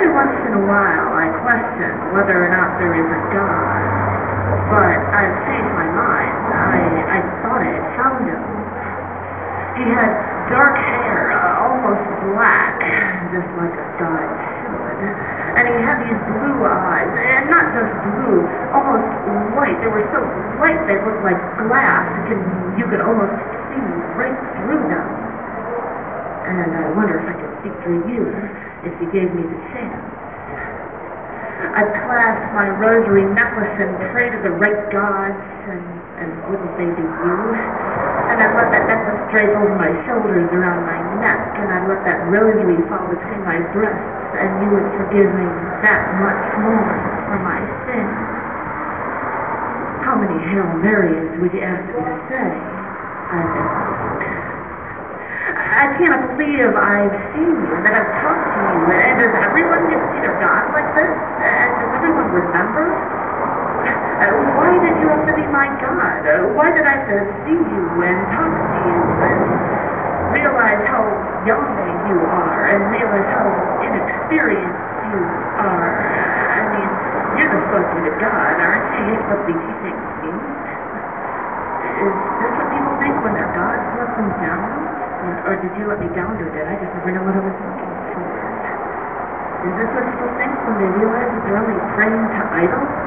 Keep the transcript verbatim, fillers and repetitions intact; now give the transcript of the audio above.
Every once in a while, I question whether or not there is a God. But I've changed my mind. I, I thought I had found him. He had dark hair, uh, almost black, just like a god should. And he had these blue eyes, and not just blue, almost white. They were so white they looked like glass. You could, you could almost see right through them. And I wonder if I could speak through you, if you gave me the chance. I clasped my rosary necklace and prayed to the right gods, and, and wouldn't they be you? And I let that necklace drape over my shoulders around my neck, and I let that rosary fall between my breasts, and you would forgive me that much more for my sins. How many Hail Marys would you ask me to say? I asked. I can't believe I've seen you, and that I've talked to you, and does everyone get to see their God like this? And does everyone remember? Uh, why did you have to be my God? Uh, why did I have to see you and talk to you and realize how young you are and realize how inexperienced you are? I mean, you're supposed to be the God, aren't you? You're supposed to be teaching me. Is this what people think when their God lets them down? Or, or did you let me down, or did I just never know what I was looking for? Is this what people think when they realize that they're only praying to idols?